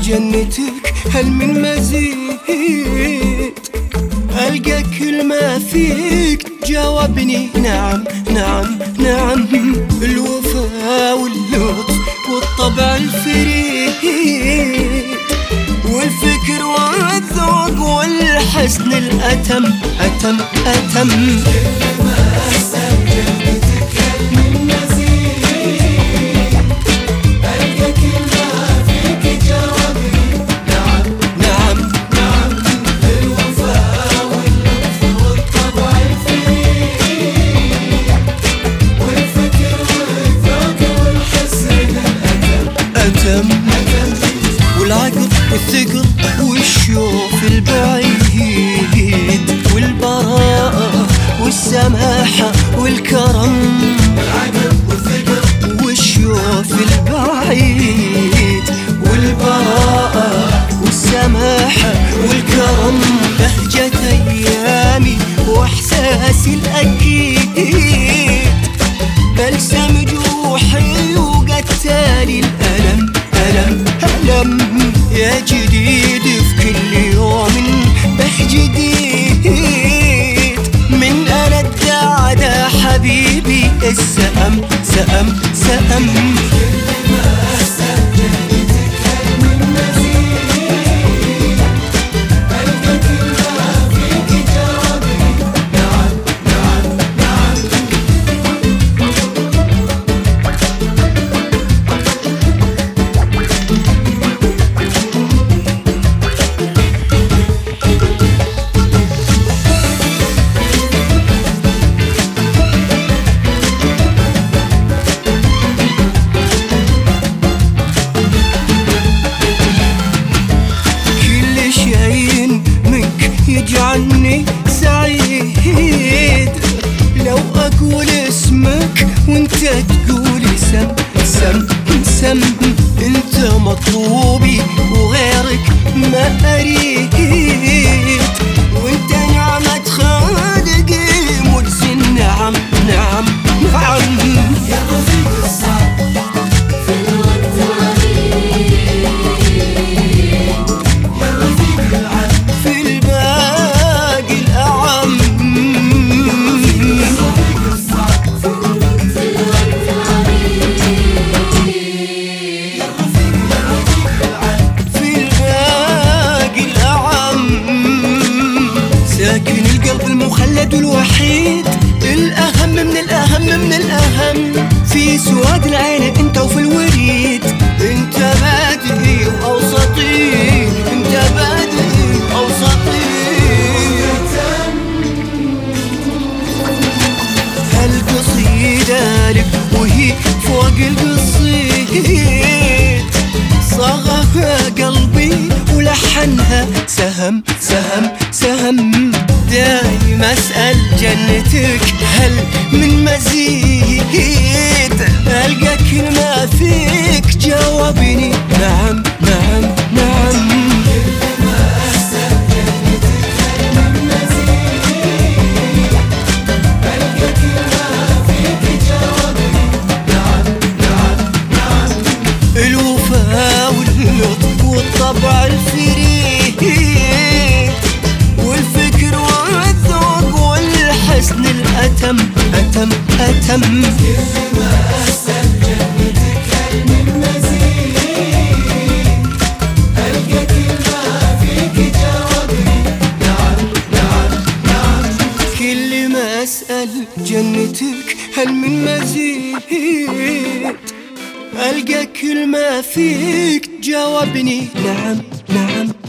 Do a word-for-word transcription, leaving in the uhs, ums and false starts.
جنتك هل من مزيد؟ ألقى كل ما فيك جاوبني نعم نعم نعم. الوفا واللطف والطبع الفريد والفكر والذوق والحسن الأتم أتم أتم. والعقل والثقل والشوف البعيد والبراءة والسماحة والكرم. العقل والثقل والشوف البعيد والبراءة والسماحة والكرم. بهجة أيامي وإحساسي الأكيد بلسم جروحي وقتالي الألم ألم ألم. يا جديد في كل يوم به جديد من أنا الدعدة حبيبي السأم سأم سأم. يجعلني سعيد لو أقول اسمك وانت تقولي سم سم سم. انت مطلوبي وغيرك ما أريد وانت نعمة خالقي مجزي نعم نعم نعم. يا رفيق الصعب في الوقت الغريب يا رفيق العب في ساكن القلب المخلد والوحيد. الأهم من الأهم من الأهم في سواد العين انت وفي الوريد. انت بادئي وأوسطي انت بادئي وأوسطي. هالقصيدة لك وهي فوق القصيد صاغها قلبي ولحنها سهم سهم سهم. دايم أسأل جنتك هل من مزيد؟ ألقى كل ما فيك جاوبني نعم نعم نعم. الوفا واللطف والطبع الفريد والفكر والذوق والحسن الأتم أتم أتم. كل ما أسأل جنتك هل من مزيد؟ ألقى كل ما فيك جاوبني نعم نعم.